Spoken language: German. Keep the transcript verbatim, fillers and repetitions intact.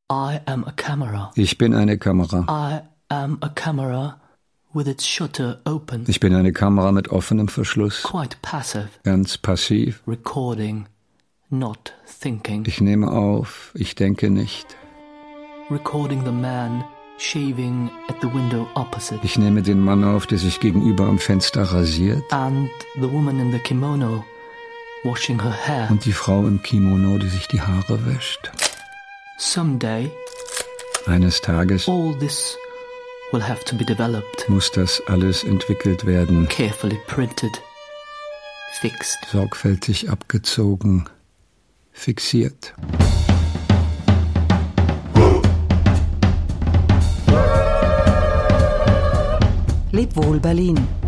I am a camera. Ich bin eine Kamera. I am a camera with its shutter open. Ich bin eine Kamera mit offenem Verschluss. Quite passive. Ganz passiv. Recording, not thinking. Ich nehme auf, ich denke nicht. Recording the man shaving at the window opposite. Ich nehme den Mann auf, der sich gegenüber am Fenster rasiert. And the woman in the kimono washing her hair. Und die Frau im Kimono, die sich die Haare wäscht. Someday, eines Tages, all this will have to be developed. Muss das alles entwickelt werden. Carefully printed, fixed. Sorgfältig abgezogen, fixiert. Leb wohl, Berlin.